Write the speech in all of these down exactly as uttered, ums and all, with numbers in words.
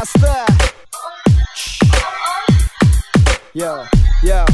Раста. Йоу, йоу.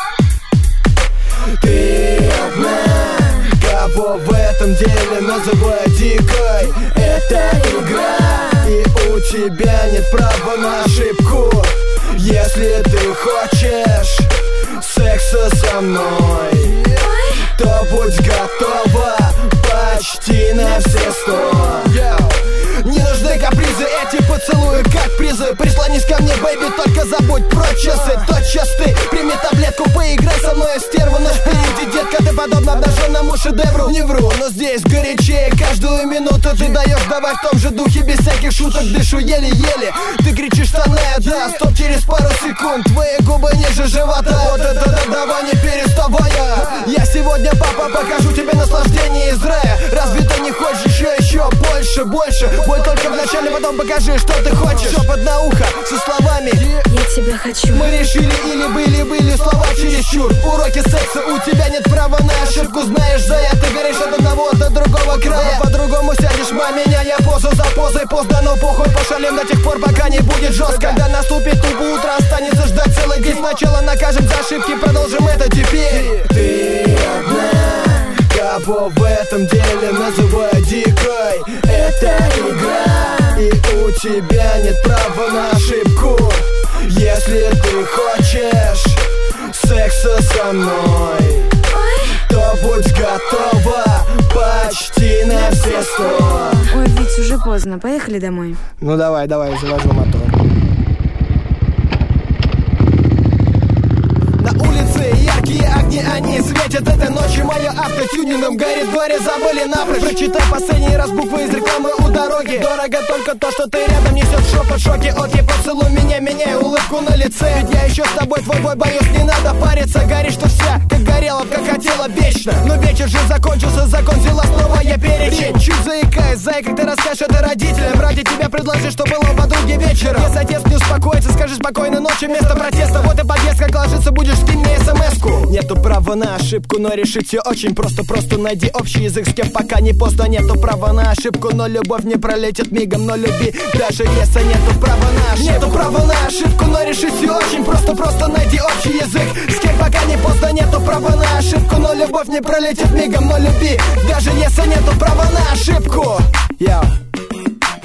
Ты одна, кого в этом деле называют дикой. Это игра, и у тебя нет права на ошибку. Если ты хочешь секса со мной, то будь готова почти на все сто. Не нужны капризы, эти поцелуи как призы. Прислонись ко мне, бэйби, только забудь про часы. Тотчас ты прими таблетку, поиграй со мной, стерва. Но впереди, детка, ты подобна обнаженному шедевру. Не вру, но здесь горячее каждую минуту. Ты даешь, давай в том же духе, без всяких шуток. Дышу еле-еле, ты кричишь, штаны, да, стоп через пару секунд. Твои губы ниже живота, вот это да, давай не переставая. Я сегодня, папа, покажу тебе наслаждение из рая. Разве ты не хочешь еще, еще больше, больше? Боль только вначале, потом покажи, что ты хочешь. Шепот на ухо со словами я тебя хочу. Мы решили или были-были слова чересчур. Уроки секса, у тебя нет права на ошибку. Знаешь, зая, ты горишь от одного до другого края. По-другому сядешь, мама, меняя позу за позой. Поздно, но похуй, пошалим до тех пор, пока не будет жестко. Когда наступит тупо утро, останется ждать целый день. Сначала накажем за ошибки, продолжим это теперь. Ты одна, кого в этом деле называют дикой. Это игра, и у тебя нет права на ошибку. Если ты хочешь секса со мной, то будь готова почти на все сто. Ой, ведь уже поздно, поехали домой. Ну давай, давай, завожу мотор. На улице яркие огни, они светят этой ночью. Мое автотюнингом горит, горе забыли напрочь. Прочитай последний раз буквы из рекламы у дороги. Дорого только то, что ты рядом, несет шепот шоки. Окей, поцелуй меня, меняй улыбку на лице. Ведь я еще с тобой, твой бой, боюсь, не надо париться. Горишь ты вся, как горела, как хотела вечно. Но вечер же закончился, закончила снова я перечень. Чуть заикаясь, зай, как ты расскажешь это родителям. Ради тебя предложи, что было у подруги вечером. Если отец не успокоится, скажи спокойной ночи вместо протеста. Вот и подъезд, как ложиться будешь, скинь мне смс-ку. Нету права на ошибку, но решить все очень просто. Просто найди общий язык с кем, пока не поздно. Нету права на ошибку, но любовь не пролетит мигом. Но люби, даже если нету права на ошибку. Нету права на ошибку, но решить все очень просто. Просто найди общий язык с кем, пока не поздно. Нету права на ошибку, но любовь не пролетит мигом. Но люби, даже если нету права на ошибку. Йоу.